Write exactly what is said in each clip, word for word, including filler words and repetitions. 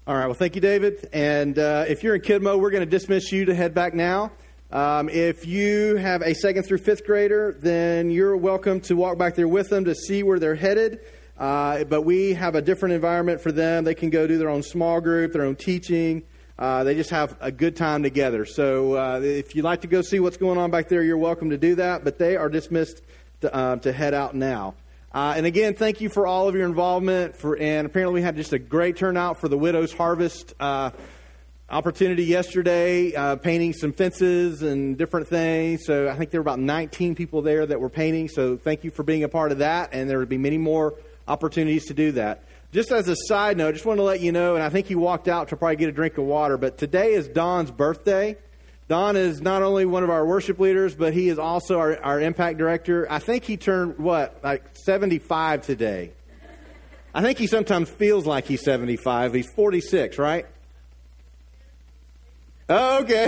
All right, well, thank you, David. And uh, if you're in kid mode, we're going to dismiss you to head back now. Um, if you have a second through fifth grader, then you're welcome to walk back there with them to see where they're headed. Uh, but we have a different environment for them. They can go do their own small group, their own teaching. Uh, they just have a good time together. So uh, if you'd like to go see what's going on back there, you're welcome to do that. But they are dismissed to, uh, to head out now. Uh, and again, thank you for all of your involvement. For and apparently we had just a great turnout for the Widow's Harvest uh, opportunity yesterday, uh, painting some fences and different things. So I think there were about nineteen people there that were painting. So thank you for being a part of that. And there will be many more opportunities to do that. Just as a side note, I just want to let you know, and I think he walked out to probably get a drink of water, but today is Don's birthday. Don is not only one of our worship leaders, but he is also our, our impact director. I think he turned, what, like seventy-five today. I think he sometimes feels like he's seventy-five. He's forty-six, right? Oh, okay.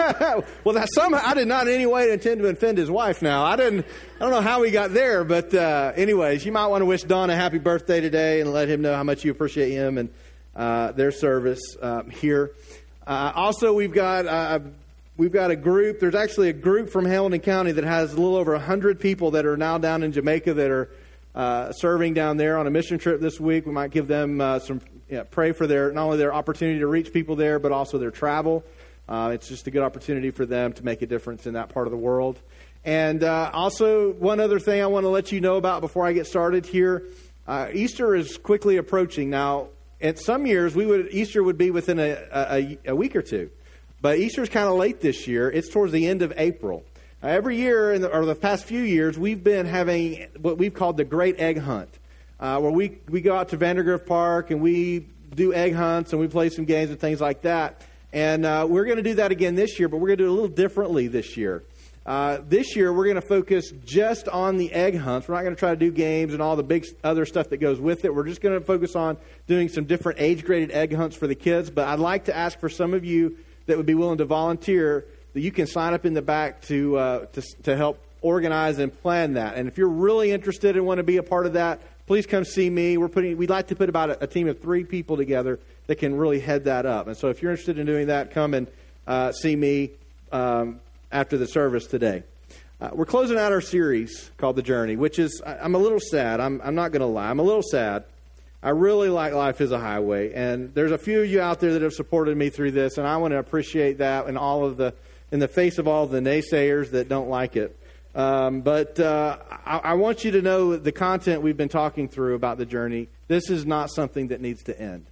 Well, that somehow I did not in any way intend to offend his wife now. I didn't, I don't know how we got there, but uh, anyways, you might want to wish Don a happy birthday today and let him know how much you appreciate him and uh, their service uh, here. Uh, also, we've got... Uh, We've got a group. There's actually a group from Hamilton County that has a little over one hundred people that are now down in Jamaica that are uh, serving down there on a mission trip this week. We might give them uh, some, you know, pray for their not only their opportunity to reach people there, but also their travel. Uh, it's just a good opportunity for them to make a difference in that part of the world. And uh, also, one other thing I want to let you know about before I get started here. Uh, Easter is quickly approaching. Now, at some years, we would Easter would be within a, a, a week or two. But Easter's kind of late this year. It's towards the end of April. Uh, every year, in the, or the past few years, we've been having what we've called the Great Egg Hunt, uh, where we, we go out to Vandergrift Park and we do egg hunts and we play some games and things like that. And uh, we're going to do that again this year, but we're going to do it a little differently this year. Uh, this year, we're going to focus just on the egg hunts. We're not going to try to do games and all the big other stuff that goes with it. We're just going to focus on doing some different age-graded egg hunts for the kids. But I'd like to ask for some of you that would be willing to volunteer, that you can sign up in the back to, uh, to to help organize and plan that. And if you're really interested and want to be a part of that, please come see me. We're putting we'd like to put about a, a team of three people together that can really head that up. And so if you're interested in doing that, come and uh, see me um, after the service today. Uh, we're closing out our series called The Journey, which is I, I'm a little sad. I'm I'm not going to lie. I'm a little sad. I really like Life is a Highway, and there's a few of you out there that have supported me through this, and I want to appreciate that in all of the, in the face of all of the naysayers that don't like it. Um, but uh, I, I want you to know that the content we've been talking through about the journey, this is not something that needs to end.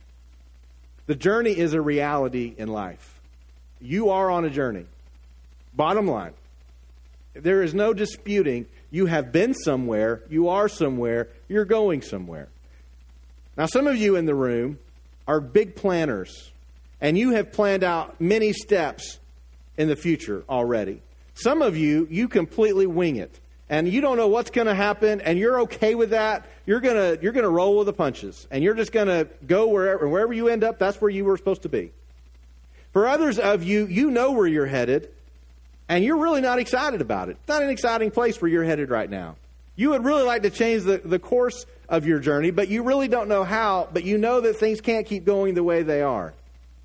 The journey is a reality in life. You are on a journey. Bottom line, there is no disputing you have been somewhere, you are somewhere, you're going somewhere. Now, some of you in the room are big planners, and you have planned out many steps in the future already. Some of you, you completely wing it, and you don't know what's going to happen, and you're okay with that. You're going to you're going to roll with the punches, and you're just going to go wherever wherever you end up. That's where you were supposed to be. For others of you, you know where you're headed, and you're really not excited about it. It's not an exciting place where you're headed right now. You would really like to change the, the course of your journey, but you really don't know how, but you know that things can't keep going the way they are.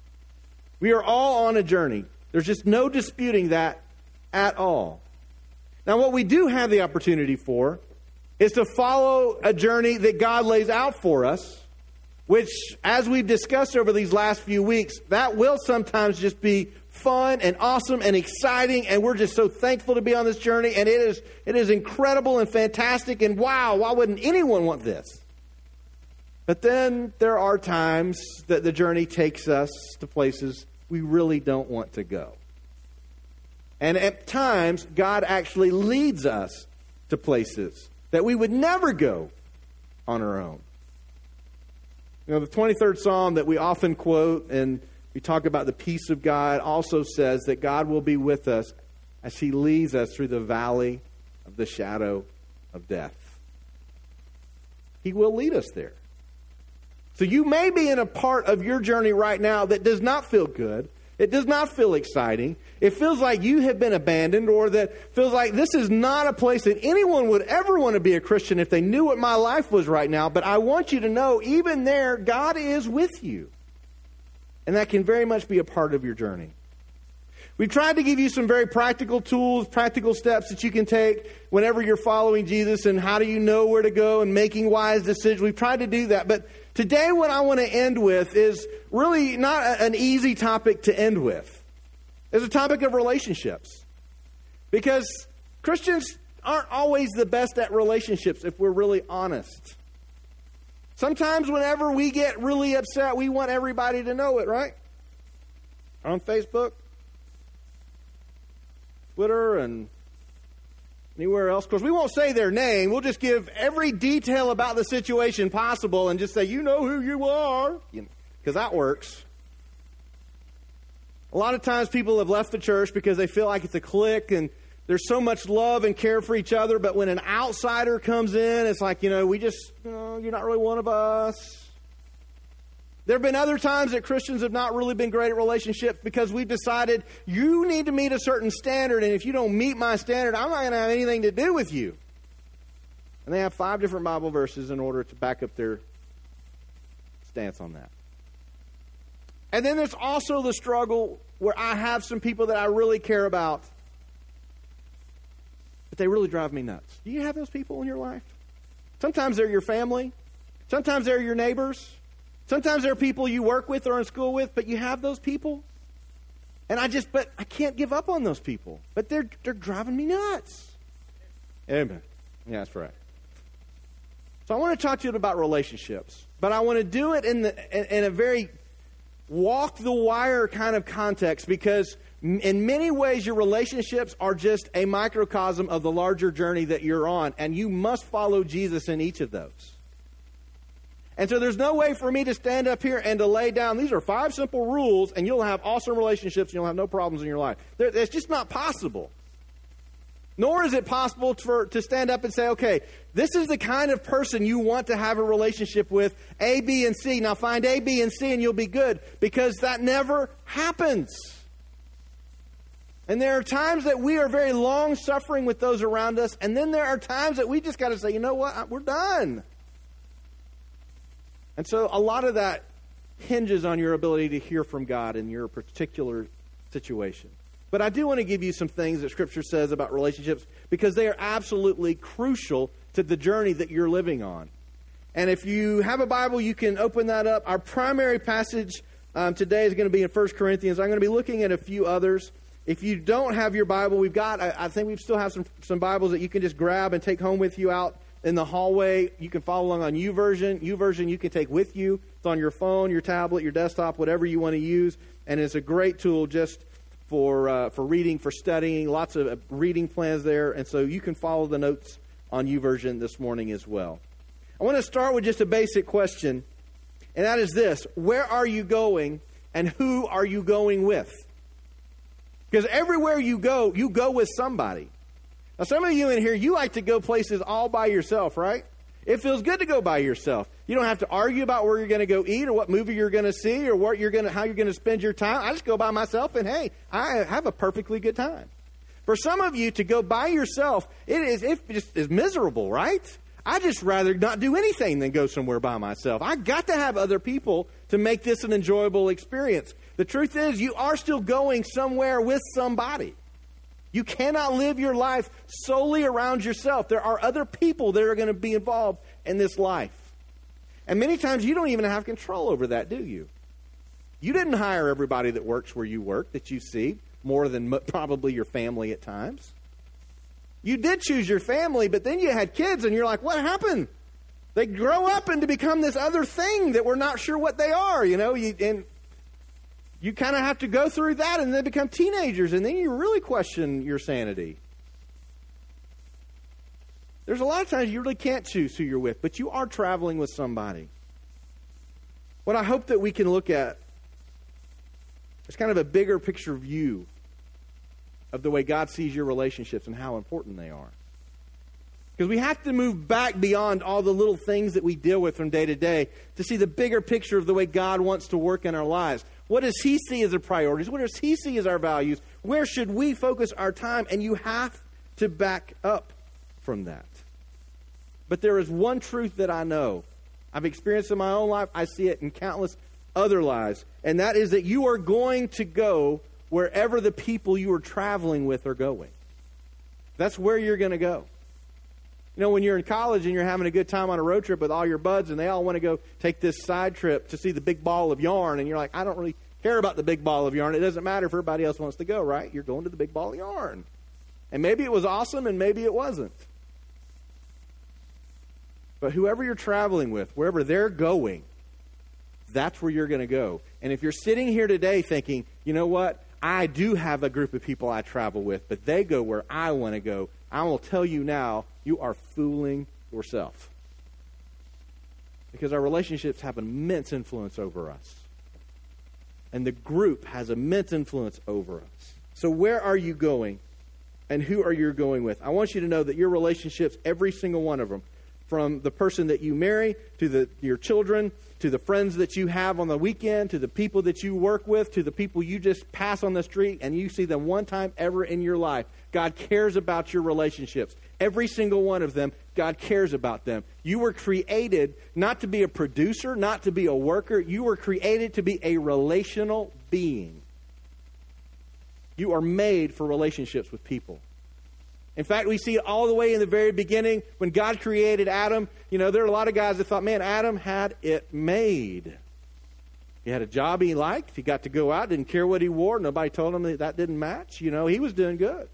We are all on a journey. There's just no disputing that at all. Now, what we do have the opportunity for is to follow a journey that God lays out for us, which, as we've discussed over these last few weeks, that will sometimes just be fun and awesome and exciting, and we're just so thankful to be on this journey, and it is it is incredible and fantastic, and wow, why wouldn't anyone want this? But then there are times that the journey takes us to places we really don't want to go. And at times, God actually leads us to places that we would never go on our own. You know, the twenty-third Psalm that we often quote and we talk about the peace of God also says that God will be with us as He leads us through the valley of the shadow of death. He will lead us there. So you may be in a part of your journey right now that does not feel good. It does not feel exciting. It feels like you have been abandoned, or that feels like this is not a place that anyone would ever want to be a Christian if they knew what my life was right now. But I want you to know, even there, God is with you. And that can very much be a part of your journey. We've tried to give you some very practical tools, practical steps that you can take whenever you're following Jesus, and how do you know where to go and making wise decisions. We've tried to do that. But today what I want to end with is really not a, an easy topic to end with. It's a topic of relationships. Because Christians aren't always the best at relationships if we're really honest. Sometimes whenever we get really upset, we want everybody to know it, right? On Facebook, Twitter, and anywhere else. Of course, we won't say their name. We'll just give every detail about the situation possible and just say, you know who you are. Because that works. A lot of times people have left the church because they feel like it's a clique and there's so much love and care for each other. But when an outsider comes in, it's like, you know, we just, you know, you're not really one of us. There have been other times that Christians have not really been great at relationships because we've decided you need to meet a certain standard, and if you don't meet my standard, I'm not going to have anything to do with you. And they have five different Bible verses in order to back up their stance on that. And then there's also the struggle where I have some people that I really care about, but they really drive me nuts. Do you have those people in your life? Sometimes they're your family. Sometimes they're your neighbors. Sometimes there are people you work with or in school with, but you have those people. And I just, but I can't give up on those people. But they're they're driving me nuts. Amen. Yeah, that's right. So I want to talk to you about relationships. But I want to do it in the in, in a very walk the wire kind of context, because in many ways your relationships are just a microcosm of the larger journey that you're on. And you must follow Jesus in each of those. And so there's no way for me to stand up here and to lay down, these are five simple rules, and you'll have awesome relationships, and you'll have no problems in your life. It's just not possible. Nor is it possible for, to stand up and say, okay, this is the kind of person you want to have a relationship with, A, B, and C. Now find A, B, and C, and you'll be good. Because that never happens. And there are times that we are very long-suffering with those around us, and then there are times that we just got to say, you know what, we're done. And so a lot of that hinges on your ability to hear from God in your particular situation. But I do want to give you some things that Scripture says about relationships, because they are absolutely crucial to the journey that you're living on. And if you have a Bible, you can open that up. Our primary passage um, today is going to be in First Corinthians. I'm going to be looking at a few others. If you don't have your Bible, we've got, I, I think we still have some, some Bibles that you can just grab and take home with you out in the hallway. You can follow along on YouVersion. YouVersion you can take with you. It's on your phone, your tablet, your desktop, whatever you want to use. And it's a great tool just for uh, for reading, for studying. Lots of uh, reading plans there. And so you can follow the notes on YouVersion this morning as well. I want to start with just a basic question. And that is this: where are you going and who are you going with? Because everywhere you go, you go with somebody. Now, some of you in here, you like to go places all by yourself, right? It feels good to go by yourself. You don't have to argue about where you're going to go eat or what movie you're going to see or what you're going to, how you're going to spend your time. I just go by myself, and hey, I have a perfectly good time. For some of you to go by yourself, it is it just is miserable, right? I just rather not do anything than go somewhere by myself. I got to have other people to make this an enjoyable experience. The truth is, you are still going somewhere with somebody. You cannot live your life solely around yourself. There are other people that are going to be involved in this life. And many times you don't even have control over that, do you? You didn't hire everybody that works where you work, that you see, more than probably your family at times. You did choose your family, but then you had kids, and you're like, what happened? They grow up and to become this other thing that we're not sure what they are, you know, you, and you kind of have to go through that, and they become teenagers, and then you really question your sanity. There's a lot of times you really can't choose who you're with, but you are traveling with somebody. What I hope that we can look at is kind of a bigger picture view of the way God sees your relationships and how important they are. Because we have to move back beyond all the little things that we deal with from day to day to see the bigger picture of the way God wants to work in our lives. What does He see as our priorities? What does He see as our values? Where should we focus our time? And you have to back up from that. But there is one truth that I know. I've experienced in my own life. I see it in countless other lives. And that is that you are going to go wherever the people you are traveling with are going. That's where you're going to go. You know, when you're in college and you're having a good time on a road trip with all your buds and they all want to go take this side trip to see the big ball of yarn, and you're like, I don't really care about the big ball of yarn. It doesn't matter if everybody else wants to go, right? You're going to the big ball of yarn. And maybe it was awesome and maybe it wasn't. But whoever you're traveling with, wherever they're going, that's where you're going to go. And if you're sitting here today thinking, you know what, I do have a group of people I travel with, but they go where I want to go, I will tell you now, you are fooling yourself. Because our relationships have immense influence over us. And the group has immense influence over us. So where are you going? And who are you going with? I want you to know that your relationships, every single one of them, from the person that you marry, to the, your children, to the friends that you have on the weekend, to the people that you work with, to the people you just pass on the street and you see them one time ever in your life. God cares about your relationships. Every single one of them, God cares about them. You were created not to be a producer, not to be a worker. You were created to be a relational being. You are made for relationships with people. In fact, we see it all the way in the very beginning when God created Adam. You know, there are a lot of guys that thought, man, Adam had it made. He had a job he liked. He got to go out, didn't care what he wore. Nobody told him that that didn't match. You know, he was doing good.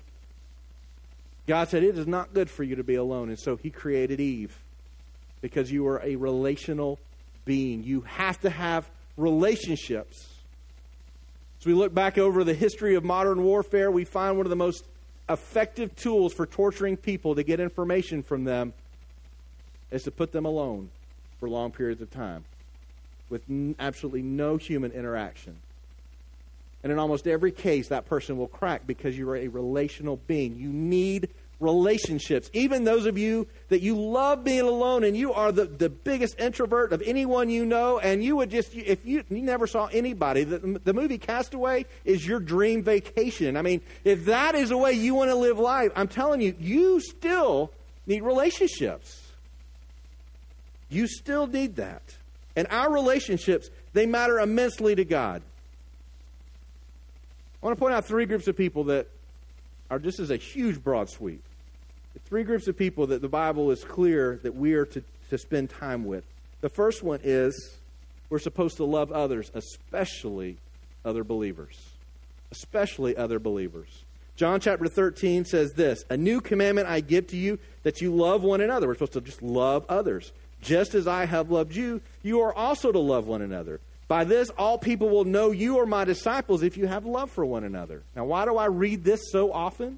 God said, it is not good for you to be alone. And so he created Eve because you are a relational being. You have to have relationships. As we look back over the history of modern warfare, we find one of the most effective tools for torturing people to get information from them is to put them alone for long periods of time with n- absolutely no human interaction. And in almost every case, that person will crack because you're a relational being. You need relationships. Even those of you that you love being alone and you are the, the biggest introvert of anyone you know, and you would just, if you, you never saw anybody, the, the movie Castaway is your dream vacation. I mean, if that is the way you want to live life, I'm telling you, you still need relationships. You still need that. And our relationships, they matter immensely to God. I want to point out three groups of people that are just as a huge broad sweep. The three groups of people that the Bible is clear that we are to, to spend time with. The first one is we're supposed to love others, especially other believers. Especially other believers. John chapter thirteen says this, a new commandment I give to you, that you love one another. We're supposed to just love others. Just as I have loved you, you are also to love one another. By this, all people will know you are my disciples if you have love for one another. Now, why do I read this so often?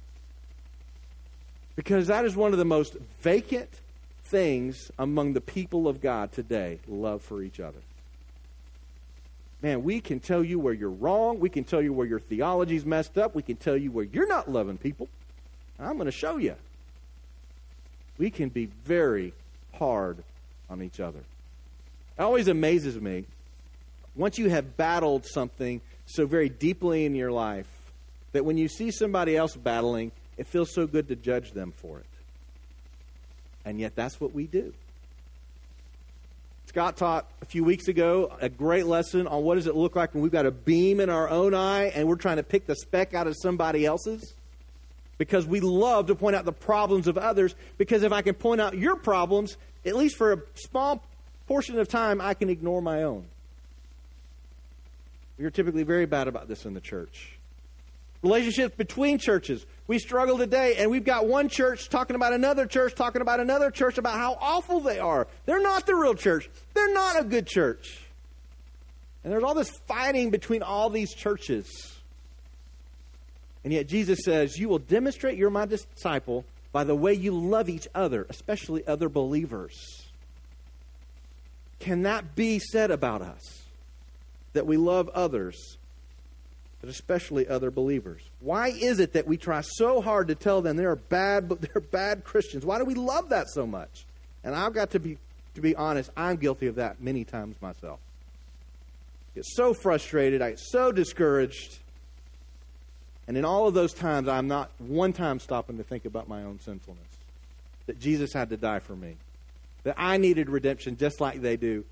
Because that is one of the most vacant things among the people of God today, love for each other. Man, we can tell you where you're wrong. We can tell you where your theology's messed up. We can tell you where you're not loving people. I'm going to show you. We can be very hard on each other. It always amazes me. Once you have battled something so very deeply in your life that when you see somebody else battling, it feels so good to judge them for it. And yet that's what we do. Scott taught a few weeks ago a great lesson on what does it look like when we've got a beam in our own eye and we're trying to pick the speck out of somebody else's. Because we love to point out the problems of others, because if I can point out your problems, at least for a small portion of time, I can ignore my own. We are typically very bad about this in the church. Relationships between churches. We struggle today, and we've got one church talking about another church, talking about another church, about how awful they are. They're not the real church. They're not a good church. And there's all this fighting between all these churches. And yet Jesus says, you will demonstrate you're my disciple by the way you love each other, especially other believers. Can that be said about us? That we love others, but especially other believers. Why is it that we try so hard to tell them they're bad, but they're bad Christians? Why do we love that so much? And I've got to be to be honest, I'm guilty of that many times myself. I get so frustrated, I get so discouraged. And in all of those times, I'm not one time stopping to think about my own sinfulness. That Jesus had to die for me. That I needed redemption just like they do.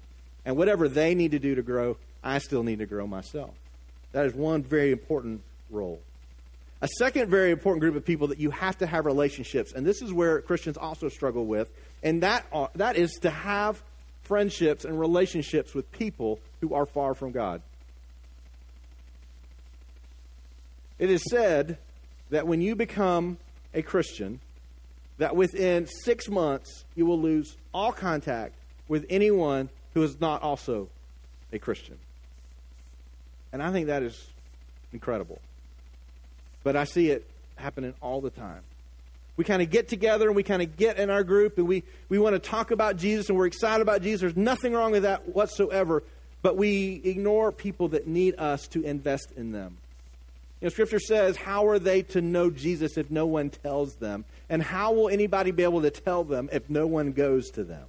And whatever they need to do to grow, I still need to grow myself. That is one very important role. A second very important group of people that you have to have relationships, and this is where Christians also struggle with, and that are, that is to have friendships and relationships with people who are far from God. It is said that when you become a Christian, that within six months you will lose all contact with anyone who is not also a Christian. And I think that is incredible. But I see it happening all the time. We kind of get together and we kind of get in our group and we, we want to talk about Jesus and we're excited about Jesus. There's nothing wrong with that whatsoever. But we ignore people that need us to invest in them. You know, Scripture says, how are they to know Jesus if no one tells them? And how will anybody be able to tell them if no one goes to them?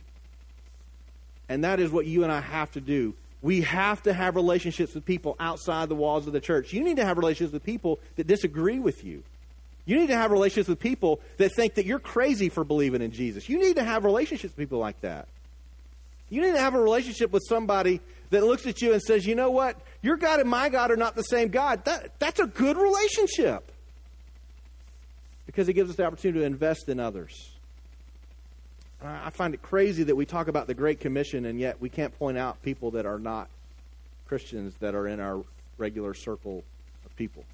And that is what you and I have to do. We have to have relationships with people outside the walls of the church. You need to have relationships with people that disagree with you. You need to have relationships with people that think that you're crazy for believing in Jesus. You need to have relationships with people like that. You need to have a relationship with somebody that looks at you and says, you know what? Your God and my God are not the same God. That, that's a good relationship. Because it gives us the opportunity to invest in others. I find it crazy that we talk about the Great Commission and yet we can't point out people that are not Christians that are in our regular circle of people.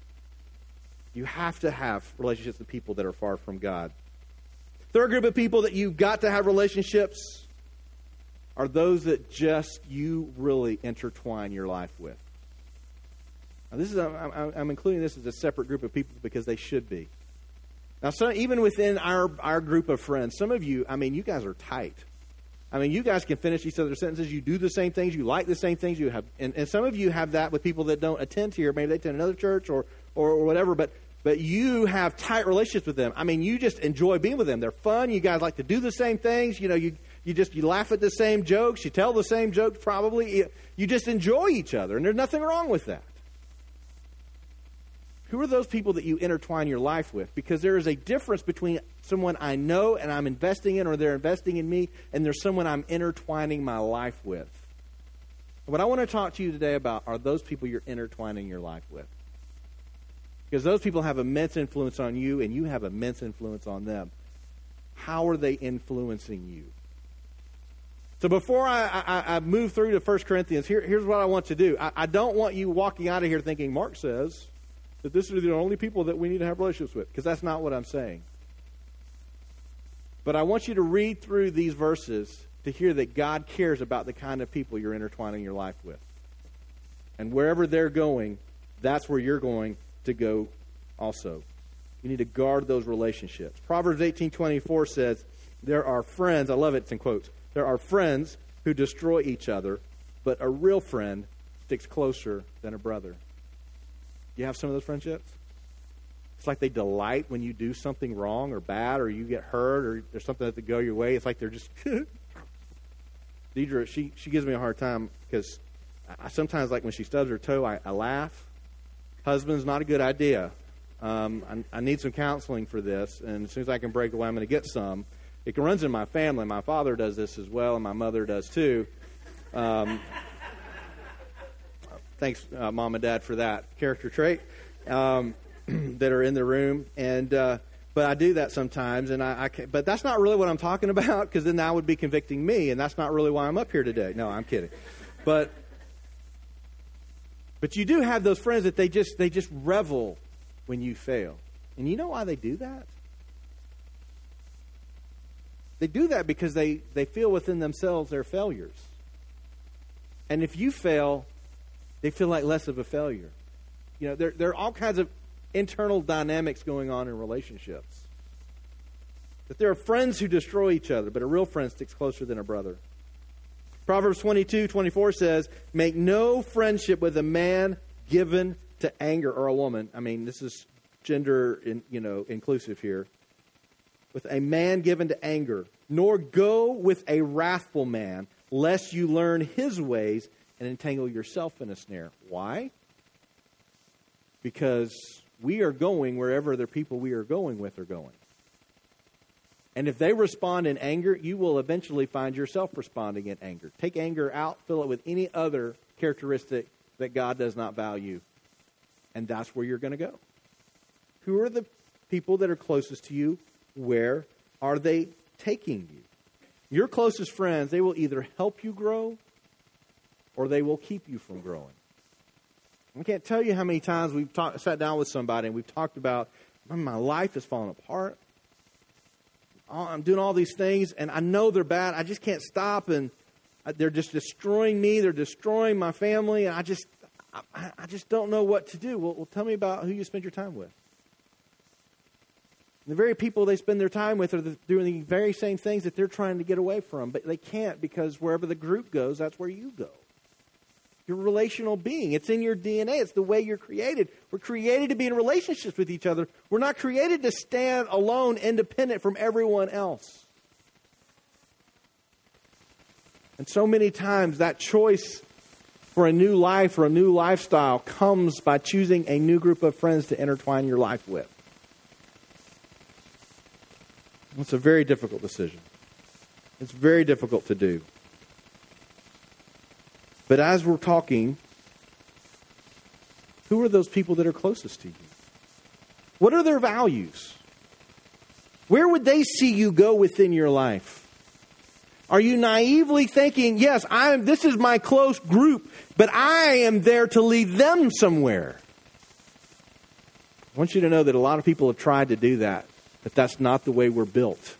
You have to have relationships with people that are far from God. Third group of people that you've got to have relationships are those that just you really intertwine your life with. Now, this is I'm, I'm including this as a separate group of people because they should be. Now, so even within our, our group of friends, some of you, I mean, you guys are tight. I mean, you guys can finish each other's sentences. You do the same things. You like the same things. You have, and, and some of you have that with people that don't attend here. Maybe they attend another church or, or, or whatever, but but you have tight relationships with them. I mean, you just enjoy being with them. They're fun. You guys like to do the same things. You know, you you just you laugh at the same jokes. You tell the same jokes probably. You, you just enjoy each other, and there's nothing wrong with that. Who are those people that you intertwine your life with? Because there is a difference between someone I know and I'm investing in or they're investing in me, and there's someone I'm intertwining my life with. What I want to talk to you today about are those people you're intertwining your life with. Because those people have immense influence on you, and you have immense influence on them. How are they influencing you? So before I, I, I move through to First Corinthians, here, here's what I want to do. I, I don't want you walking out of here thinking, Mark says that this are the only people that we need to have relationships with, because that's not what I'm saying. But I want you to read through these verses to hear that God cares about the kind of people you're intertwining your life with. And wherever they're going, that's where you're going to go also. You need to guard those relationships. Proverbs eighteen twenty-four says, there are friends, I love it, it's in quotes, there are friends who destroy each other, but a real friend sticks closer than a brother. You have some of those friendships? It's like they delight when you do something wrong or bad or you get hurt or there's something that doesn't go your way. It's like they're just... Deidre, she, she gives me a hard time because I sometimes, like when she stubs her toe, I, I laugh. Husband's not a good idea. Um, I, I need some counseling for this, and as soon as I can break away, I'm going to get some. It runs in my family. My father does this as well, and my mother does too. Um, thanks, uh, Mom and Dad, for that character trait um, that are in the room. And uh, but I do that sometimes, and I, I can, but that's not really what I'm talking about, because then that would be convicting me, and that's not really why I'm up here today. No, I'm kidding. But but you do have those friends that they just they just revel when you fail. And you know why they do that? They do that because they, they feel within themselves their failures. And if you fail, they feel like less of a failure. You know, there, there are all kinds of internal dynamics going on in relationships. That there are friends who destroy each other, but a real friend sticks closer than a brother. Proverbs twenty-two twenty-four says, make no friendship with a man given to anger, or a woman. I mean, this is gender in, you know, inclusive here. With a man given to anger, nor go with a wrathful man, lest you learn his ways and entangle yourself in a snare. Why? Because we are going wherever the people we are going with are going. And if they respond in anger, you will eventually find yourself responding in anger. Take anger out, fill it with any other characteristic that God does not value. And that's where you're going to go. Who are the people that are closest to you? Where are they taking you? Your closest friends, they will either help you grow or they will keep you from growing. I can't tell you how many times we've talk, sat down with somebody and we've talked about, my life is falling apart. I'm doing all these things, and I know they're bad. I just can't stop, and they're just destroying me. They're destroying my family, and I just, I, I just don't know what to do. Well, well, tell me about who you spend your time with. The very people they spend their time with are the, doing the very same things that they're trying to get away from, but they can't because wherever the group goes, that's where you go. You're a relational being. It's in your D N A. It's the way you're created. We're created to be in relationships with each other. We're not created to stand alone, independent from everyone else. And so many times that choice for a new life or a new lifestyle comes by choosing a new group of friends to intertwine your life with. It's a very difficult decision. It's very difficult to do. But as we're talking, who are those people that are closest to you? What are their values? Where would they see you go within your life? Are you naively thinking, yes, I'm, this is my close group, but I am there to lead them somewhere? I want you to know that a lot of people have tried to do that, but that's not the way we're built.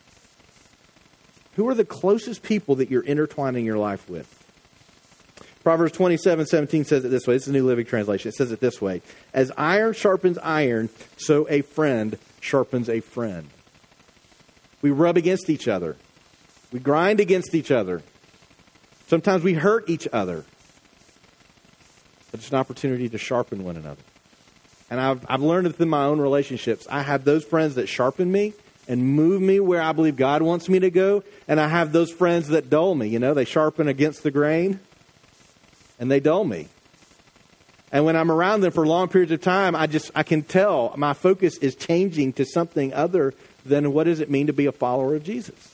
Who are the closest people that you're intertwining your life with? Proverbs twenty-seven seventeen says it this way. This is a New Living Translation. It says it this way. As iron sharpens iron, so a friend sharpens a friend. We rub against each other. We grind against each other. Sometimes we hurt each other. But it's an opportunity to sharpen one another. And I've, I've learned it in my own relationships. I have those friends that sharpen me and move me where I believe God wants me to go. And I have those friends that dull me. You know, they sharpen against the grain. And they dull me. And when I'm around them for long periods of time, I just, I can tell my focus is changing to something other than what does it mean to be a follower of Jesus.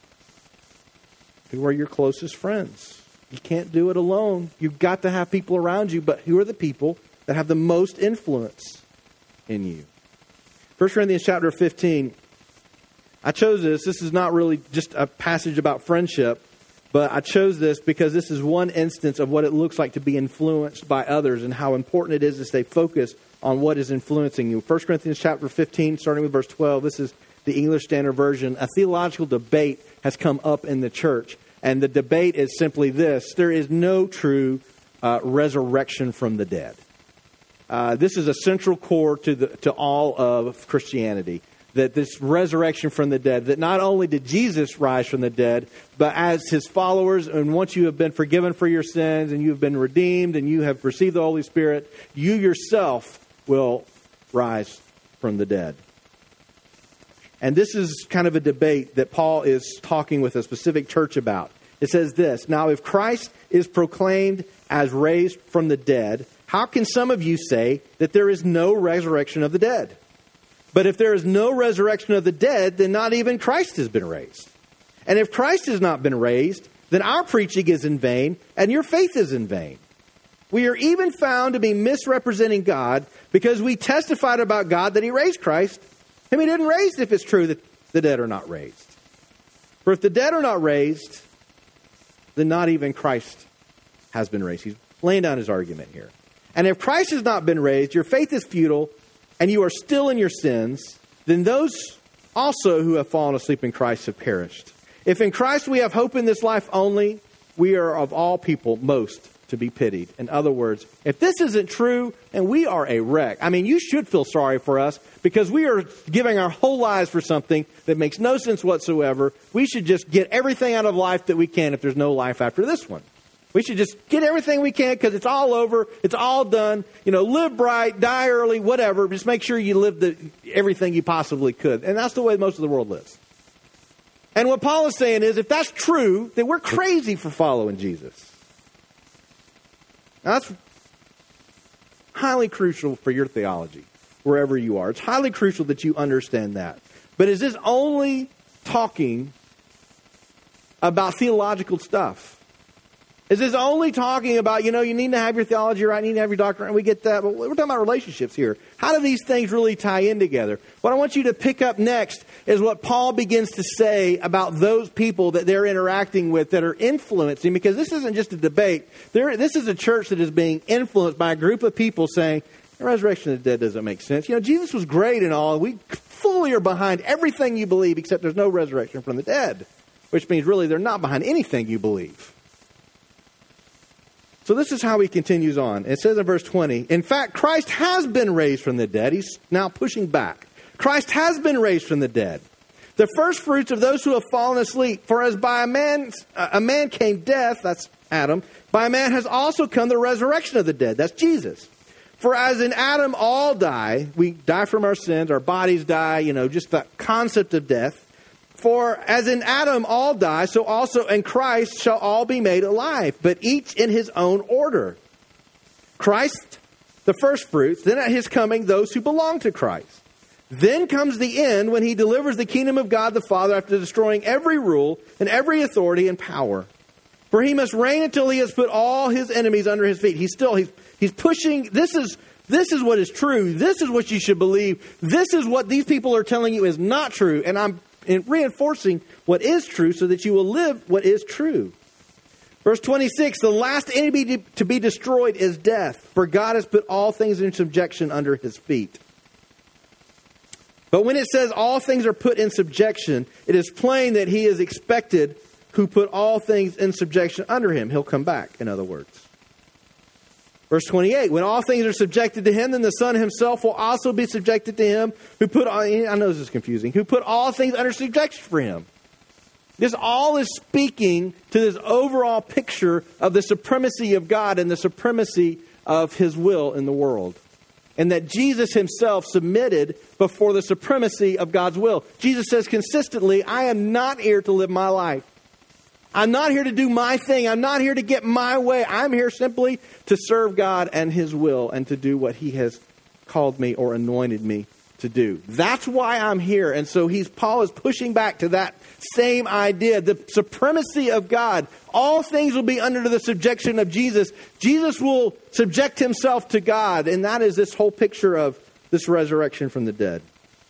Who are your closest friends? You can't do it alone. You've got to have people around you, but who are the people that have the most influence in you? First Corinthians chapter fifteen. I chose this. This is not really just a passage about friendship. But I chose this because this is one instance of what it looks like to be influenced by others and how important it is to stay focused on what is influencing you. First Corinthians chapter fifteen, starting with verse twelve. This is the English Standard Version. A theological debate has come up in the church. And the debate is simply this. There is no true uh, resurrection from the dead. Uh, this is a central core to the to all of Christianity. That this resurrection from the dead, that not only did Jesus rise from the dead, but as his followers, and once you have been forgiven for your sins and you have been redeemed and you have received the Holy Spirit, you yourself will rise from the dead. And this is kind of a debate that Paul is talking with a specific church about. It says this, now if Christ is proclaimed as raised from the dead, how can some of you say that there is no resurrection of the dead? But if there is no resurrection of the dead, then not even Christ has been raised. And if Christ has not been raised, then our preaching is in vain, and your faith is in vain. We are even found to be misrepresenting God because we testified about God that he raised Christ, whom he didn't raise if it's true that the dead are not raised. For if the dead are not raised, then not even Christ has been raised. He's laying down his argument here. And if Christ has not been raised, your faith is futile, and you are still in your sins, then those also who have fallen asleep in Christ have perished. If in Christ we have hope in this life only, we are of all people most to be pitied. In other words, if this isn't true, and we are a wreck. I mean, you should feel sorry for us because we are giving our whole lives for something that makes no sense whatsoever. We should just get everything out of life that we can if there's no life after this one. We should just get everything we can because it's all over. It's all done. You know, live bright, die early, whatever. Just make sure you live the, everything you possibly could. And that's the way most of the world lives. And what Paul is saying is, if that's true, then we're crazy for following Jesus. Now, that's highly crucial for your theology, wherever you are. It's highly crucial that you understand that. But is this only talking about theological stuff? Is this only talking about, you know, you need to have your theology right, you need to have your doctrine, and we get that, but we're talking about relationships here. How do these things really tie in together? What I want you to pick up next is what Paul begins to say about those people that they're interacting with that are influencing, because this isn't just a debate. There, this is a church that is being influenced by a group of people saying, the resurrection of the dead doesn't make sense. You know, Jesus was great and all, we fully are behind everything you believe, except there's no resurrection from the dead, which means really they're not behind anything you believe. So this is how he continues on. It says in verse twenty, in fact, Christ has been raised from the dead. He's now pushing back. Christ has been raised from the dead. The first fruits of those who have fallen asleep. For as by a man, a man came death, that's Adam, by a man has also come the resurrection of the dead. That's Jesus. For as in Adam all die, we die from our sins, our bodies die, you know, just the concept of death. For as in Adam all die, so also in Christ shall all be made alive, but each in his own order. Christ, the first fruits, then at his coming, those who belong to Christ. Then comes the end when he delivers the kingdom of God the Father after destroying every rule and every authority and power. For he must reign until he has put all his enemies under his feet. He's still, he's, he's pushing, this is, this is what is true. This is what you should believe. This is what these people are telling you is not true. And I'm in reinforcing what is true so that you will live what is true. Verse twenty-six, the last enemy to be destroyed is death, for God has put all things in subjection under his feet. But when it says all things are put in subjection, it is plain that he is expected who put all things in subjection under him. He'll come back, in other words. Verse twenty-eight, when all things are subjected to him, then the Son himself will also be subjected to him who put, all, I know this is confusing, who put all things under subjection for him. This all is speaking to this overall picture of the supremacy of God and the supremacy of his will in the world. And that Jesus himself submitted before the supremacy of God's will. Jesus says consistently, I am not here to live my life. I'm not here to do my thing. I'm not here to get my way. I'm here simply to serve God and his will and to do what he has called me or anointed me to do. That's why I'm here. And so he's Paul is pushing back to that same idea, the supremacy of God. All things will be under the subjection of Jesus. Jesus will subject himself to God. And that is this whole picture of this resurrection from the dead.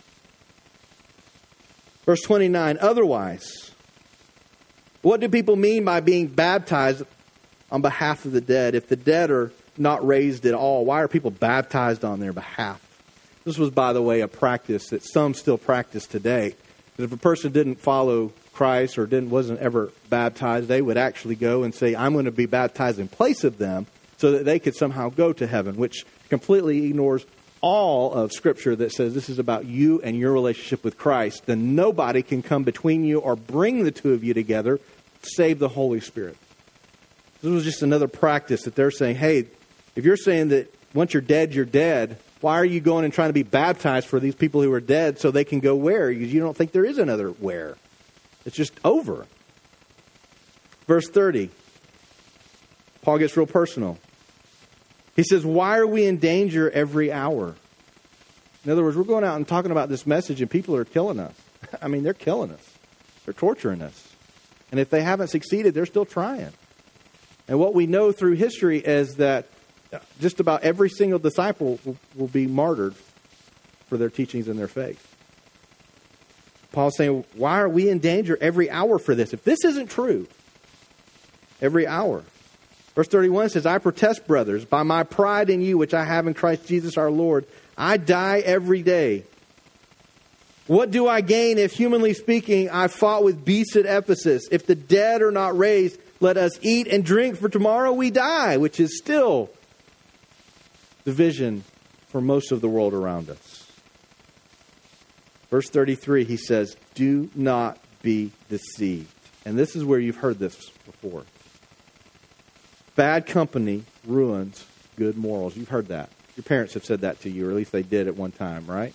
Verse twenty-nine, otherwise, what do people mean by being baptized on behalf of the dead? If the dead are not raised at all, why are people baptized on their behalf? This was, by the way, a practice that some still practice today. That if a person didn't follow Christ or didn't wasn't ever baptized, they would actually go and say, I'm going to be baptized in place of them so that they could somehow go to heaven, which completely ignores all of Scripture that says this is about you and your relationship with Christ. Then nobody can come between you or bring the two of you together, save the Holy Spirit. This was just another practice that they're saying, hey, if you're saying that once you're dead, you're dead, why are you going and trying to be baptized for these people who are dead so they can go where? Because you don't think there is another where. It's just over. Verse thirty, Paul gets real personal. He says, why are we in danger every hour? In other words, we're going out and talking about this message and people are killing us. I mean, they're killing us. They're torturing us. And if they haven't succeeded, they're still trying. And what we know through history is that just about every single disciple will, will be martyred for their teachings and their faith. Paul's saying, why are we in danger every hour for this? If this isn't true, every hour. Verse thirty-one says, I protest, brothers, by my pride in you, which I have in Christ Jesus our Lord, I die every day. What do I gain if, humanly speaking, I fought with beasts at Ephesus? If the dead are not raised, let us eat and drink, for tomorrow we die, which is still the vision for most of the world around us. Verse thirty-three, he says, do not be deceived. And this is where you've heard this before. Bad company ruins good morals. You've heard that. Your parents have said that to you, or at least they did at one time, right?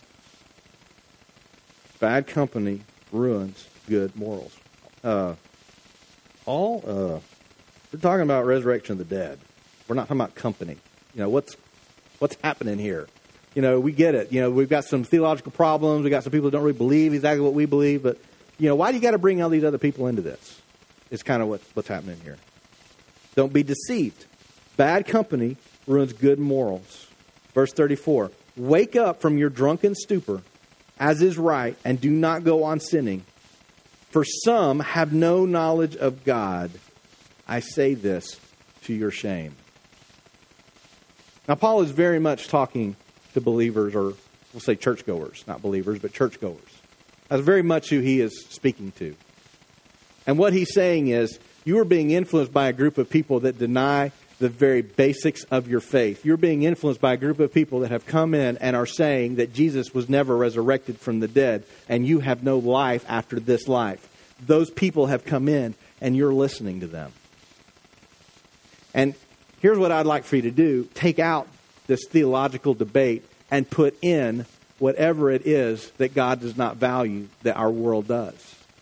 Bad company ruins good morals. Uh, all uh, we're talking about resurrection of the dead. We're not talking about company. You know, what's what's happening here? You know, we get it. You know, we've got some theological problems. We've got some people who don't really believe exactly what we believe, but You know, why do you got to bring all these other people into this? It's kind of what, what's happening here. Don't be deceived. Bad company ruins good morals. Verse thirty-four, wake up from your drunken stupor, as is right, and do not go on sinning. For some have no knowledge of God. I say this to your shame. Now, Paul is very much talking to believers, or we'll say churchgoers, not believers, but churchgoers. That's very much who he is speaking to. And what he's saying is, you are being influenced by a group of people that deny the very basics of your faith. You're being influenced by a group of people that have come in and are saying that Jesus was never resurrected from the dead, and you have no life after this life. Those people have come in, and you're listening to them. And here's what I'd like for you to do. Take out this theological debate and put in whatever it is that God does not value that our world does.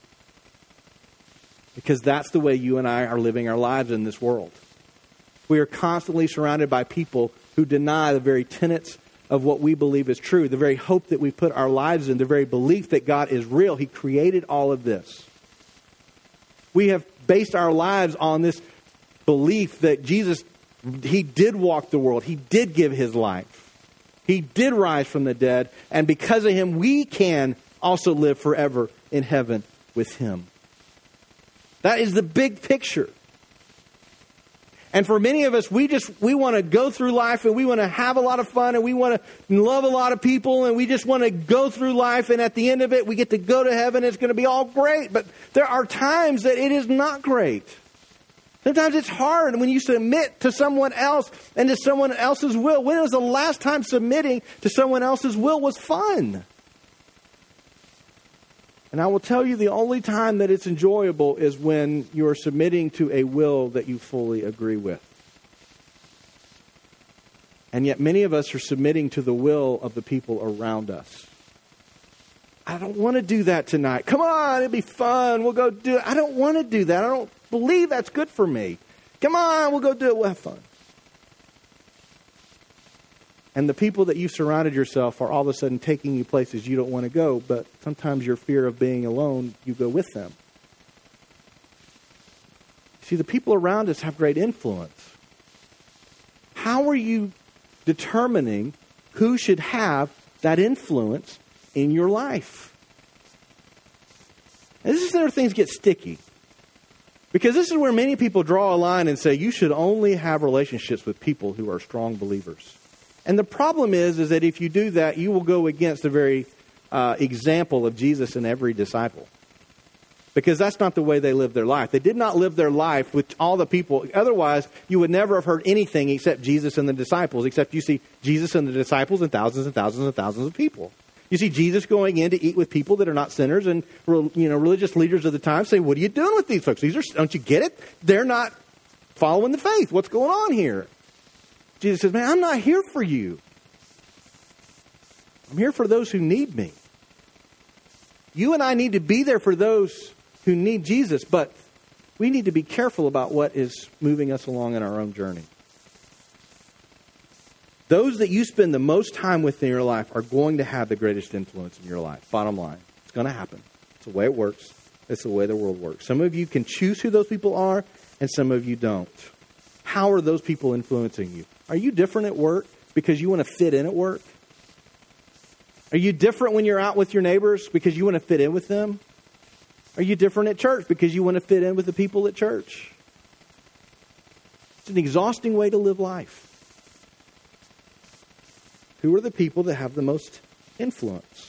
Because that's the way you and I are living our lives in this world. We are constantly surrounded by people who deny the very tenets of what we believe is true, the very hope that we put our lives in, the very belief that God is real. He created all of this. We have based our lives on this belief that Jesus, He did walk the world. He did give His life. He did rise from the dead. And because of Him, we can also live forever in heaven with Him. That is the big picture. And for many of us, we just, we want to go through life and we want to have a lot of fun and we want to love a lot of people and we just want to go through life, and at the end of it, we get to go to heaven. It's going to be all great. But there are times that it is not great. Sometimes it's hard when you submit to someone else and to someone else's will. When was the last time submitting to someone else's will was fun? And I will tell you, the only time that it's enjoyable is when you're submitting to a will that you fully agree with. And yet many of us are submitting to the will of the people around us. I don't want to do that tonight. Come on, it'll be fun. We'll go do it. I don't want to do that. I don't believe that's good for me. Come on, we'll go do it. We'll have fun. And the people that you surrounded yourself are all of a sudden taking you places you don't want to go, but sometimes your fear of being alone, you go with them. See, the people around us have great influence. How are you determining who should have that influence in your life? And this is where things get sticky. Because this is where many people draw a line and say, you should only have relationships with people who are strong believers. And the problem is, is that if you do that, you will go against the very uh, example of Jesus and every disciple. Because that's not the way they lived their life. They did not live their life with all the people. Otherwise, you would never have heard anything except Jesus and the disciples, except you see Jesus and the disciples and thousands and thousands and thousands of people. You see Jesus going in to eat with people that are not sinners, and you know religious leaders of the time say, what are you doing with these folks? These are, don't you get it? They're not following the faith. What's going on here? Jesus says, man, I'm not here for you. I'm here for those who need me. You and I need to be there for those who need Jesus, but we need to be careful about what is moving us along in our own journey. Those that you spend the most time with in your life are going to have the greatest influence in your life. Bottom line. It's going to happen. It's the way it works. It's the way the world works. Some of you can choose who those people are, and some of you don't. How are those people influencing you? Are you different at work because you want to fit in at work? Are you different when you're out with your neighbors because you want to fit in with them? Are you different at church because you want to fit in with the people at church? It's an exhausting way to live life. Who are the people that have the most influence?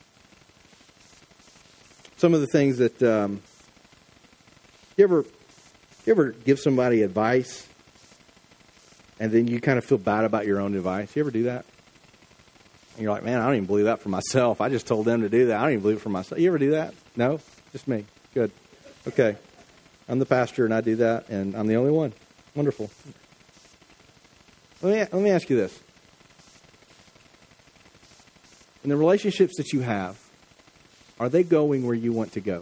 Some of the things that um, you ever you ever give somebody advice and then you kind of feel bad about your own advice. You ever do that? And you're like, man, I don't even believe that for myself. I just told them to do that. I don't even believe it for myself. You ever do that? No? Just me. Good. Okay. I'm the pastor and I do that, and I'm the only one. Wonderful. Let me, let me ask you this. In the relationships that you have, are they going where you want to go?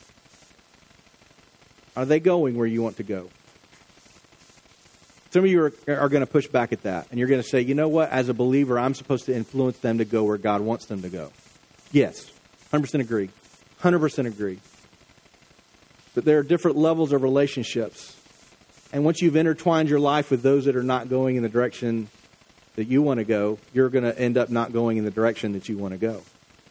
Are they going where you want to go? Some of you are, are going to push back at that. And you're going to say, you know what? As a believer, I'm supposed to influence them to go where God wants them to go. Yes. one hundred percent agree. one hundred percent agree. But there are different levels of relationships. And once you've intertwined your life with those that are not going in the direction that you want to go, you're going to end up not going in the direction that you want to go.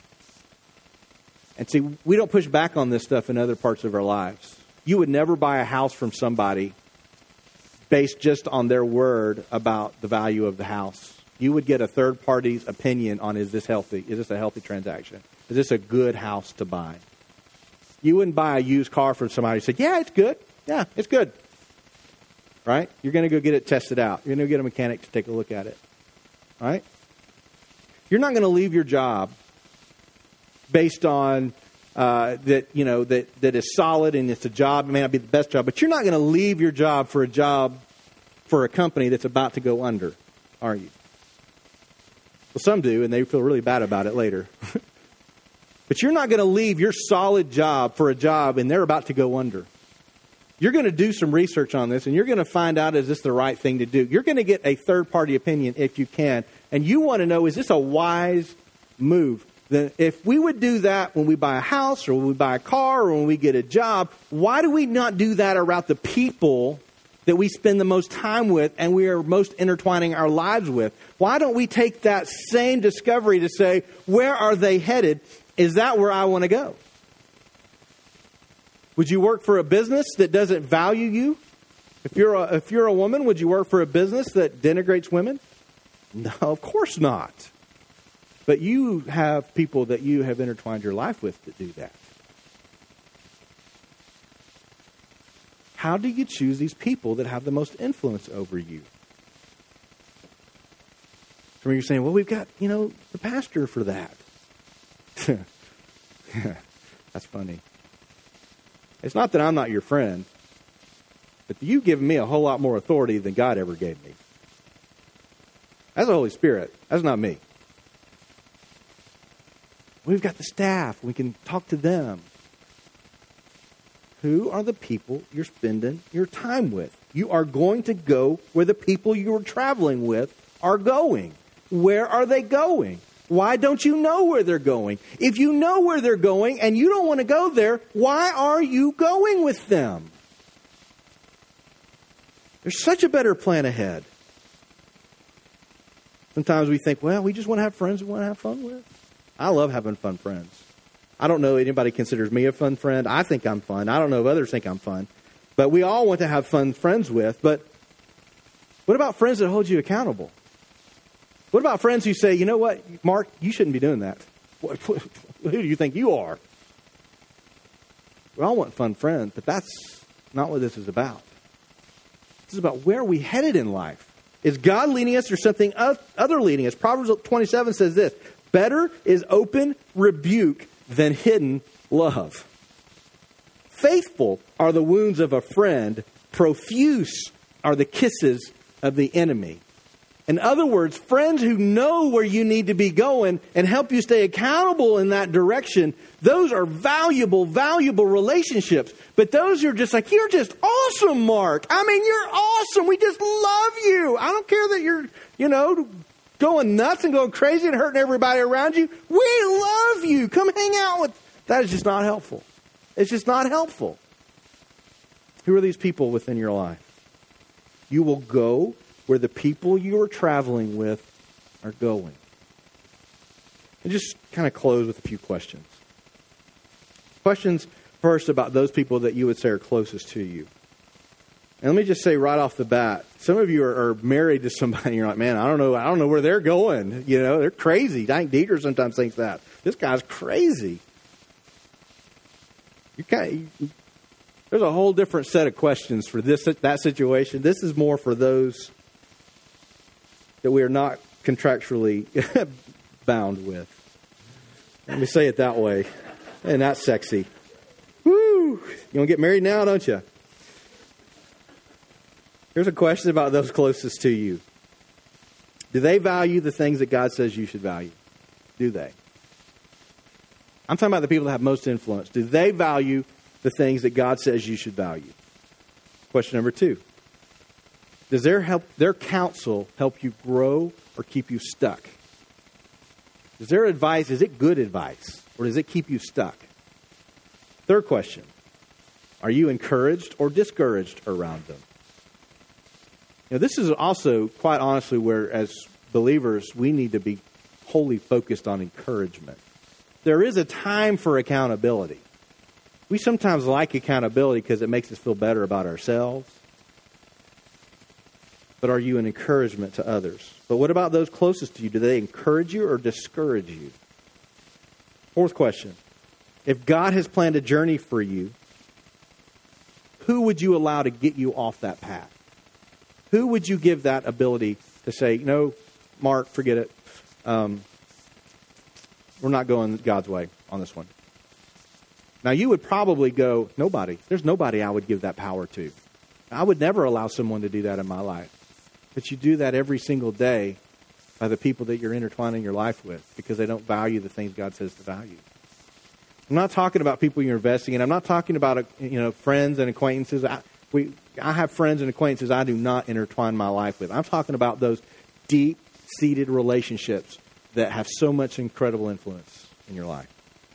And see, we don't push back on this stuff in other parts of our lives. You would never buy a house from somebody based just on their word about the value of the house. You would get a third party's opinion on, is this healthy? Is this a healthy transaction? Is this a good house to buy? You wouldn't buy a used car from somebody who said, yeah, it's good. Yeah, it's good. Right? You're going to go get it tested out. You're going to get a mechanic to take a look at it. Right? You're not going to leave your job based on uh, that, you know, that, that is solid and it's a job. It may not be the best job, but you're not going to leave your job for a job for a company that's about to go under, are you? Well, some do, and they feel really bad about it later. But you're not going to leave your solid job for a job and they're about to go under. You're going to do some research on this, and you're going to find out, is this the right thing to do? You're going to get a third-party opinion if you can, and you want to know, is this a wise move? Then if we would do that when we buy a house or when we buy a car or when we get a job, why do we not do that around the people that we spend the most time with and we are most intertwining our lives with? Why don't we take that same discovery to say, where are they headed? Is that where I want to go? Would you work for a business that doesn't value you? If you're a, if you're a woman, would you work for a business that denigrates women? No, of course not. But you have people that you have intertwined your life with that do that. How do you choose these people that have the most influence over you? Some of you are saying, well, we've got, you know, the pastor for that. That's funny. It's not that I'm not your friend, but you've given me a whole lot more authority than God ever gave me. That's the Holy Spirit. That's not me. We've got the staff. We can talk to them. Who are the people you're spending your time with? You are going to go where the people you're traveling with are going. Where are they going? Why don't you know where they're going? If you know where they're going and you don't want to go there, why are you going with them? There's such a better plan ahead. Sometimes we think, well, we just want to have friends we want to have fun with. I love having fun friends. I don't know if anybody considers me a fun friend. I think I'm fun. I don't know if others think I'm fun. But we all want to have fun friends with. But what about friends that hold you accountable? What about friends who say, you know what, Mark, you shouldn't be doing that. Who do you think you are? We all want fun friends, but that's not what this is about. This is about where are we headed in life. Is God leading us or something other leading us? Proverbs twenty-seven says this, better is open rebuke than hidden love. Faithful are the wounds of a friend. Profuse are the kisses of the enemy. In other words, friends who know where you need to be going and help you stay accountable in that direction, those are valuable, valuable relationships. But those are just like, you're just awesome, Mark. I mean, you're awesome. We just love you. I don't care that you're, you know, going nuts and going crazy and hurting everybody around you. We love you. Come hang out with... That is just not helpful. It's just not helpful. Who are these people within your life? You will go where the people you are traveling with are going. And just kind of close with a few questions. Questions first about those people that you would say are closest to you. And let me just say right off the bat, some of you are, are married to somebody and you're like, man, I don't know, I don't know where they're going. You know, they're crazy. I think Dieter sometimes thinks that. This guy's crazy. You kind of, there's a whole different set of questions for this that situation. This is more for those that we are not contractually bound with. Let me say it that way. And that's sexy. Woo! You want to get married now, don't you? Here's a question about those closest to you. Do they value the things that God says you should value? Do they? I'm talking about the people that have most influence. Do they value the things that God says you should value? Question number two. Does their help, their counsel help you grow or keep you stuck? Does their advice, is it good advice? Or does it keep you stuck? Third question, are you encouraged or discouraged around them? Now, this is also, quite honestly, where as believers, we need to be wholly focused on encouragement. There is a time for accountability. We sometimes like accountability because it makes us feel better about ourselves. But are you an encouragement to others? But what about those closest to you? Do they encourage you or discourage you? Fourth question, if God has planned a journey for you, who would you allow to get you off that path? Who would you give that ability to say, no, Mark, forget it. Um, we're not going God's way on this one. Now, you would probably go, nobody. There's nobody I would give that power to. I would never allow someone to do that in my life. But you do that every single day by the people that you're intertwining your life with because they don't value the things God says to value. I'm not talking about people you're investing in. I'm not talking about, you know, friends and acquaintances. I, we, I have friends and acquaintances I do not intertwine my life with. I'm talking about those deep-seated relationships that have so much incredible influence in your life.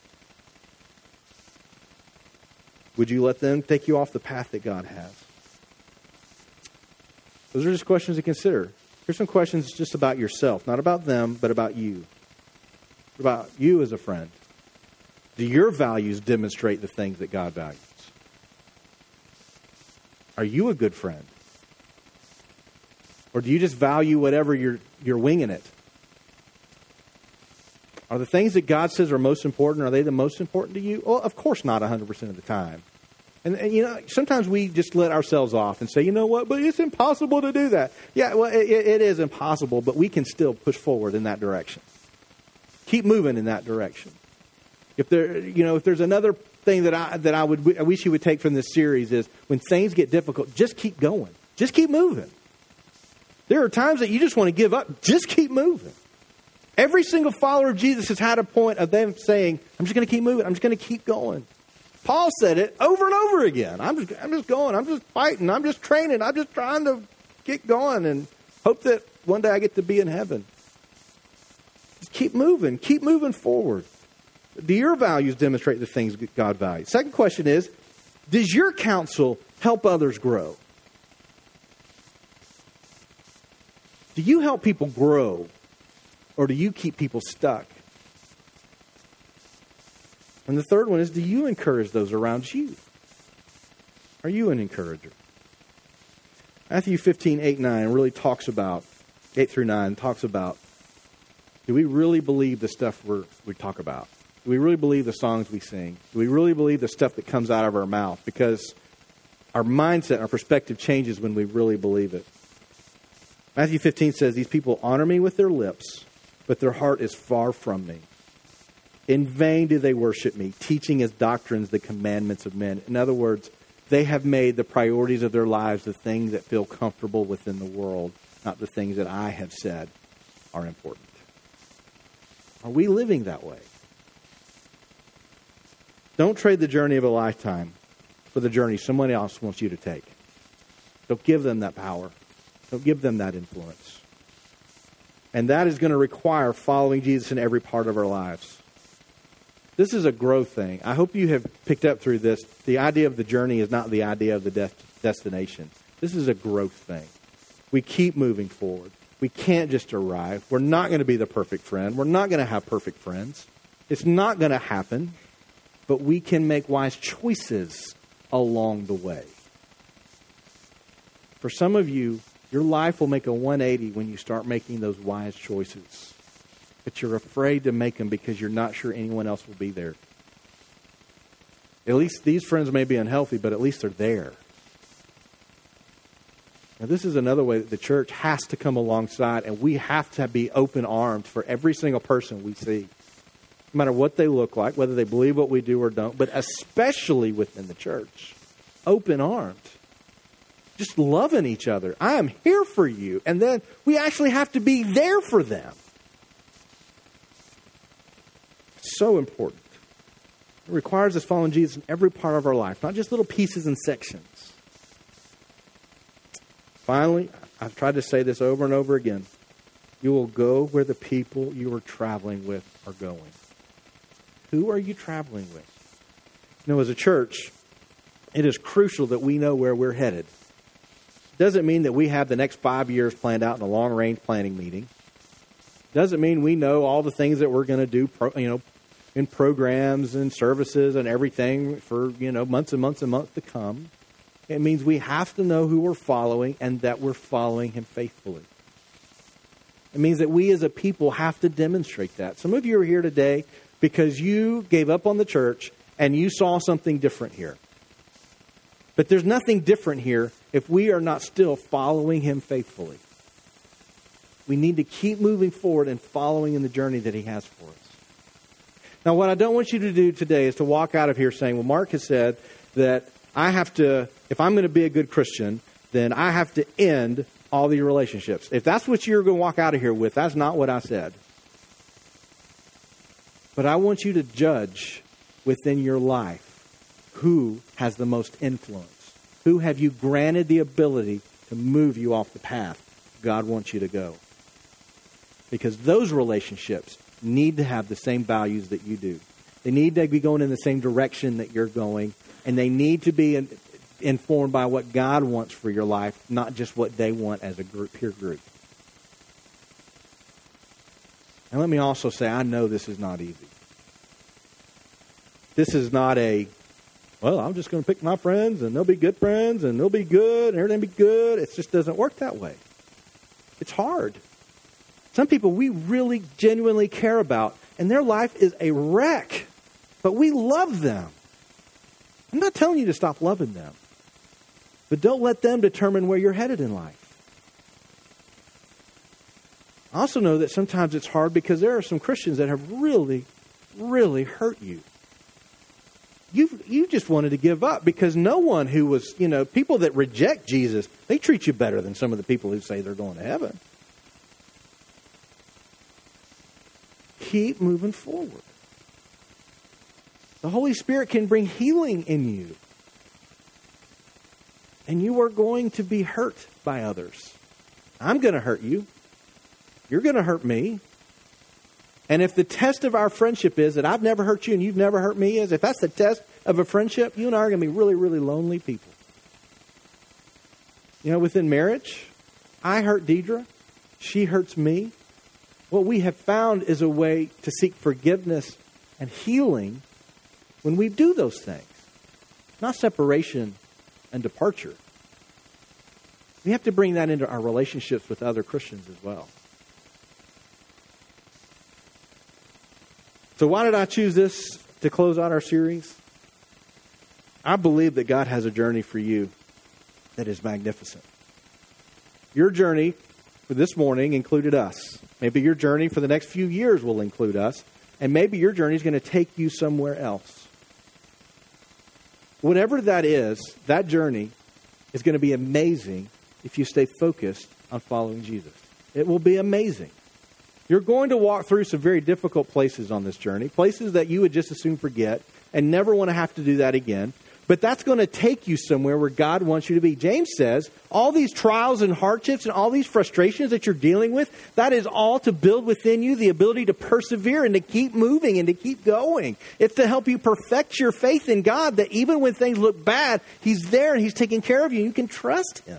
Would you let them take you off the path that God has? Those are just questions to consider. Here's some questions just about yourself, not about them, but about you. What about you as a friend? Do your values demonstrate the things that God values? Are you a good friend? Or do you just value whatever you're you're winging it? Are the things that God says are most important, are they the most important to you? Well, of course not one hundred percent of the time. And, and, you know, sometimes we just let ourselves off and say, you know what, but it's impossible to do that. Yeah, well, it, it is impossible, but we can still push forward in that direction. Keep moving in that direction. If there, you know, if there's another thing that I that I would I wish you would take from this series is when things get difficult, just keep going. Just keep moving. There are times that you just want to give up. Just keep moving. Every single follower of Jesus has had a point of them saying, I'm just going to keep moving. I'm just going to keep going. Paul said it over and over again. I'm just, I'm just going. I'm just fighting. I'm just training. I'm just trying to get going and hope that one day I get to be in heaven. Just keep moving. Keep moving forward. Do your values demonstrate the things God values? Second question is, does your counsel help others grow? Do you help people grow? Or do you keep people stuck? And the third one is, do you encourage those around you? Are you an encourager? Matthew fifteen, eight, nine really talks about, eight through nine, talks about, do we really believe the stuff we're, we talk about? Do we really believe the songs we sing? Do we really believe the stuff that comes out of our mouth? Because our mindset, our perspective changes when we really believe it. Matthew fifteen says, these people honor me with their lips, but their heart is far from me. In vain do they worship me, teaching as doctrines the commandments of men. In other words, they have made the priorities of their lives the things that feel comfortable within the world, not the things that I have said are important. Are we living that way? Don't trade the journey of a lifetime for the journey someone else wants you to take. Don't give them that power. Don't give them that influence. And that is going to require following Jesus in every part of our lives. This is a growth thing. I hope you have picked up through this. The idea of the journey is not the idea of the de- destination. This is a growth thing. We keep moving forward. We can't just arrive. We're not going to be the perfect friend. We're not going to have perfect friends. It's not going to happen. But we can make wise choices along the way. For some of you, your life will make a one eighty when you start making those wise choices. But you're afraid to make them because you're not sure anyone else will be there. At least these friends may be unhealthy, but at least they're there. Now, this is another way that the church has to come alongside, and we have to be open-armed for every single person we see. No matter what they look like, whether they believe what we do or don't, but especially within the church. Open-armed. Just loving each other. I am here for you. And then we actually have to be there for them. So important. It requires us following Jesus in every part of our life, not just little pieces and sections. Finally, I've tried to say this over and over again. You will go where the people you are traveling with are going. Who are you traveling with? You know, as a church, it is crucial that we know where we're headed. Doesn't mean that we have the next five years planned out in a long-range planning meeting. Doesn't mean we know all the things that we're going to do, pro, you know, in programs and services and everything for, you know, months and months and months to come. It means we have to know who we're following and that we're following him faithfully. It means that we as a people have to demonstrate that. Some of you are here today because you gave up on the church and you saw something different here. But there's nothing different here if we are not still following him faithfully. We need to keep moving forward and following in the journey that he has for us. Now, what I don't want you to do today is to walk out of here saying, well, Mark has said that I have to, if I'm going to be a good Christian, then I have to end all the relationships. If that's what you're going to walk out of here with, that's not what I said. But I want you to judge within your life who has the most influence. Who have you granted the ability to move you off the path God wants you to go? Because those relationships need to have the same values that you do. They need to be going in the same direction that you're going, and they need to be in, informed by what God wants for your life, not just what they want as a group, peer group. And let me also say, I know this is not easy. This is not a, well, I'm just going to pick my friends, and they'll be good friends, and they'll be good, and everything will be good. It just doesn't work that way. It's hard. Some people we really genuinely care about, and their life is a wreck, but we love them. I'm not telling you to stop loving them, but don't let them determine where you're headed in life. I also know that sometimes it's hard because there are some Christians that have really, really hurt you. You you just wanted to give up because no one who was, you know, people that reject Jesus, they treat you better than some of the people who say they're going to heaven. Keep moving forward. The Holy Spirit can bring healing in you. And you are going to be hurt by others. I'm going to hurt you. You're going to hurt me. And if the test of our friendship is that I've never hurt you and you've never hurt me, is if that's the test of a friendship, you and I are going to be really, really lonely people. You know, within marriage, I hurt Deidre. She hurts me. What we have found is a way to seek forgiveness and healing when we do those things. Not separation and departure. We have to bring that into our relationships with other Christians as well. So why did I choose this to close out our series? I believe that God has a journey for you that is magnificent. Your journey for this morning included us. Maybe your journey for the next few years will include us. And maybe your journey is going to take you somewhere else. Whatever that is, that journey is going to be amazing if you stay focused on following Jesus. It will be amazing. You're going to walk through some very difficult places on this journey, places that you would just as soon forget and never want to have to do that again. But that's going to take you somewhere where God wants you to be. James says, all these trials and hardships and all these frustrations that you're dealing with, that is all to build within you the ability to persevere and to keep moving and to keep going. It's to help you perfect your faith in God, that even when things look bad, He's there and He's taking care of you and you can trust Him.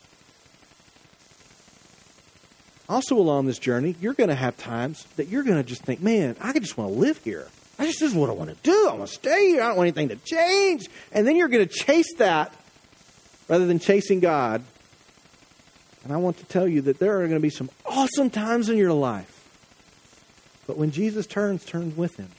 Also along this journey, you're going to have times that you're going to just think, man, I just want to live here. I just, this is what I want to do. I want to stay here. I don't want anything to change. And then you're going to chase that rather than chasing God. And I want to tell you that there are going to be some awesome times in your life. But when Jesus turns, turn with Him.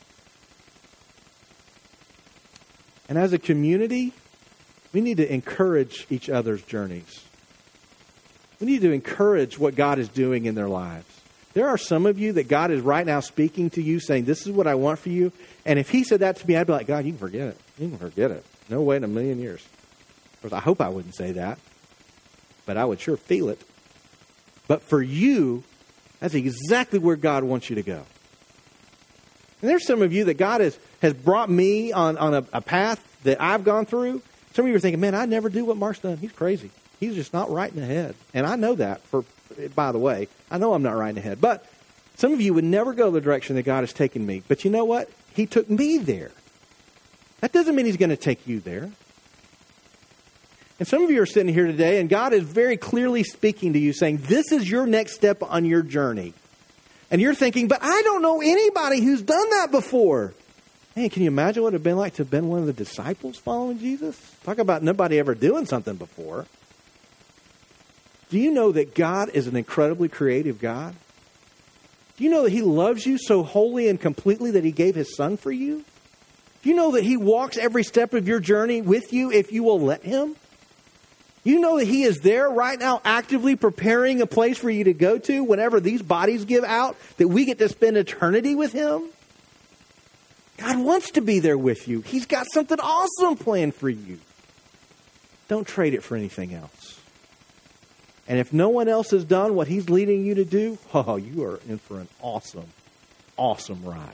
And as a community, we need to encourage each other's journeys. We need to encourage what God is doing in their lives. There are some of you that God is right now speaking to you, saying, this is what I want for you. And if He said that to me, I'd be like, God, you can forget it. You can forget it. No way in a million years. Of course, I hope I wouldn't say that. But I would sure feel it. But for you, that's exactly where God wants you to go. And there's some of you that God has, has brought me on, on a, a path that I've gone through. Some of you are thinking, man, I'd never do what Mark's done. He's crazy. He's just not right in the head. And I know that, for by the way. I know I'm not right in the head. But some of you would never go the direction that God has taken me. But you know what? He took me there. That doesn't mean he's going to take you there. And some of you are sitting here today, and God is very clearly speaking to you, saying, this is your next step on your journey. And you're thinking, but I don't know anybody who's done that before. Hey, can you imagine what it would have been like to have been one of the disciples following Jesus? Talk about nobody ever doing something before. Do you know that God is an incredibly creative God? Do you know that he loves you so wholly and completely that he gave his son for you? Do you know that he walks every step of your journey with you if you will let him? You know that he is there right now actively preparing a place for you to go to whenever these bodies give out, that we get to spend eternity with him? God wants to be there with you. He's got something awesome planned for you. Don't trade it for anything else. And if no one else has done what he's leading you to do, oh, you are in for an awesome, awesome ride.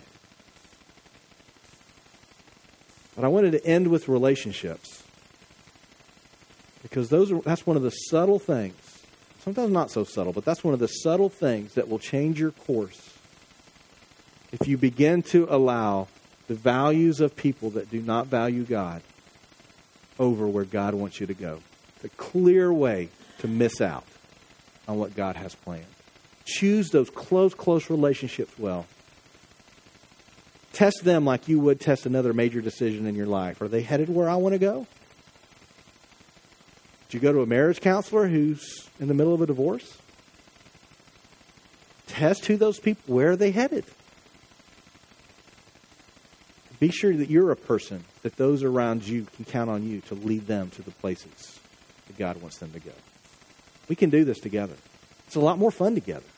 But I wanted to end with relationships. Because those are, that's one of the subtle things, sometimes not so subtle, but that's one of the subtle things that will change your course if you begin to allow the values of people that do not value God over where God wants you to go. It's a clear way to miss out on what God has planned. Choose those close, close relationships well. Test them like you would test another major decision in your life. Are they headed where I want to go? Did you go to a marriage counselor who's in the middle of a divorce? Test who those people, where are they headed? Be sure that you're a person that those around you can count on you to lead them to the places that God wants them to go. We can do this together. It's a lot more fun together.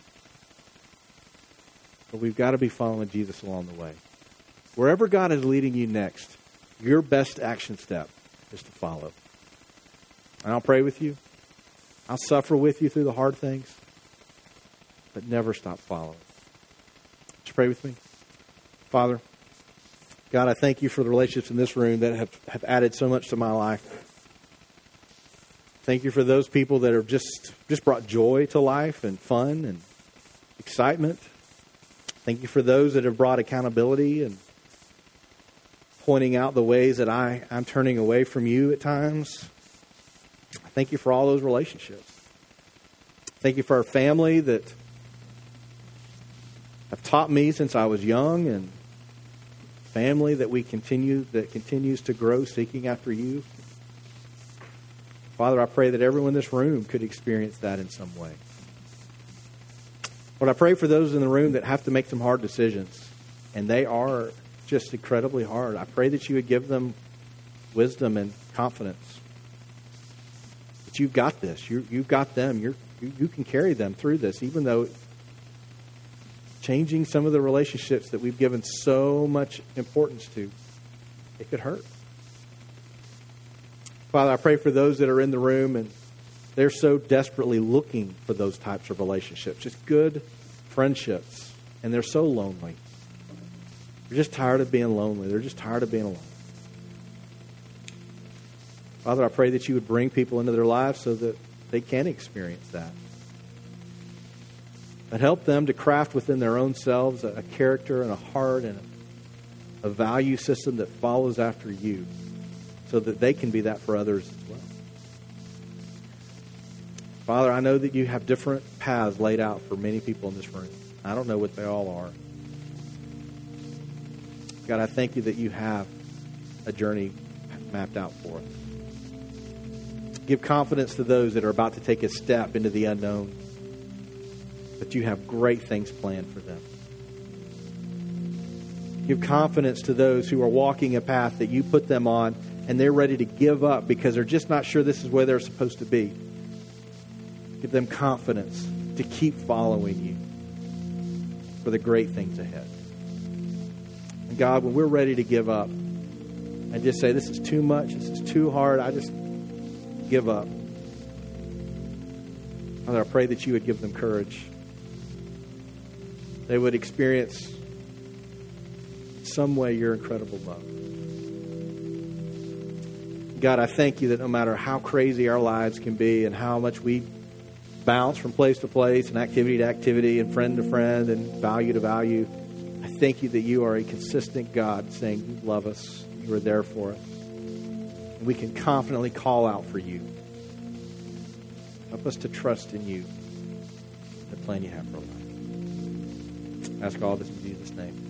But we've got to be following Jesus along the way. Wherever God is leading you next, your best action step is to follow. And I'll pray with you. I'll suffer with you through the hard things. But never stop following. Would you pray with me? Father, God, I thank you for the relationships in this room that have, have added so much to my life. Thank you for those people that have just, just brought joy to life and fun and excitement. Thank you for those that have brought accountability and pointing out the ways that I, I'm turning away from you at times. Thank you for all those relationships. Thank you for our family that have taught me since I was young, and family that we continue that continues to grow seeking after you. Father, I pray that everyone in this room could experience that in some way. Lord, I pray for those in the room that have to make some hard decisions, and they are just incredibly hard. I pray that you would give them wisdom and confidence. That you've got this. You, you've got them. You're, you, you can carry them through this, even though changing some of the relationships that we've given so much importance to, it could hurt. Father, I pray for those that are in the room and they're so desperately looking for those types of relationships, just good friendships, and they're so lonely. They're just tired of being lonely. They're just tired of being alone. Father, I pray that you would bring people into their lives so that they can experience that. And help them to craft within their own selves a, a character and a heart and a, a value system that follows after you so that they can be that for others as well. Father, I know that you have different paths laid out for many people in this room. I don't know what they all are. God, I thank you that you have a journey mapped out for us. Give confidence to those that are about to take a step into the unknown, that you have great things planned for them. Give confidence to those who are walking a path that you put them on and they're ready to give up because they're just not sure this is where they're supposed to be. Give them confidence to keep following you for the great things ahead. And God, when we're ready to give up and just say, this is too much, this is too hard, I just give up. Father, I pray that you would give them courage. They would experience some way your incredible love. God, I thank you that no matter how crazy our lives can be and how much we bounce from place to place and activity to activity and friend to friend and value to value, I thank you that you are a consistent God saying you love us, you You are there for us. And we can confidently call out for you. Help us to trust in you, the plan you have for our life. I ask all this in Jesus' name.